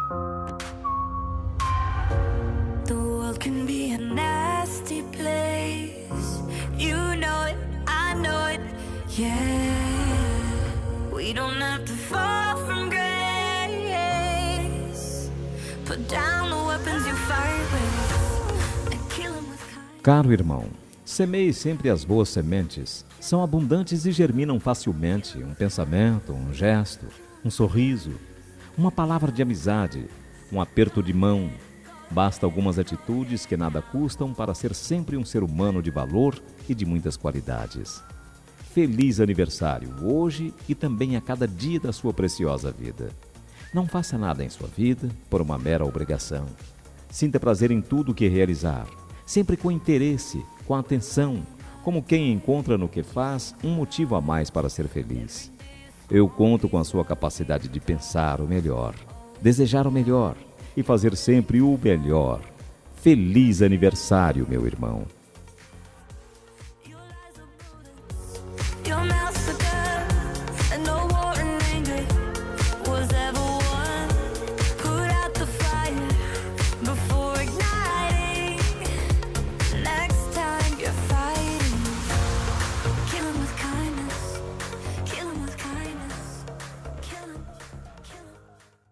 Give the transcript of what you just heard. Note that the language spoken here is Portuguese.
The world can be a nasty place. You know it, I know it, yeah. We don't have to fall from grace. Put down the weapons you fight with and kill 'em with kindness. Caro irmão, semeie sempre as boas sementes. São abundantes e germinam facilmente. Um pensamento, um gesto, um sorriso, uma palavra de amizade, um aperto de mão. Basta algumas atitudes que nada custam para ser sempre um ser humano de valor e de muitas qualidades. Feliz aniversário, hoje e também a cada dia da sua preciosa vida. Não faça nada em sua vida por uma mera obrigação. Sinta prazer em tudo que realizar, sempre com interesse, com atenção, como quem encontra no que faz um motivo a mais para ser feliz. Eu conto com a sua capacidade de pensar o melhor, desejar o melhor e fazer sempre o melhor. Feliz aniversário, meu irmão!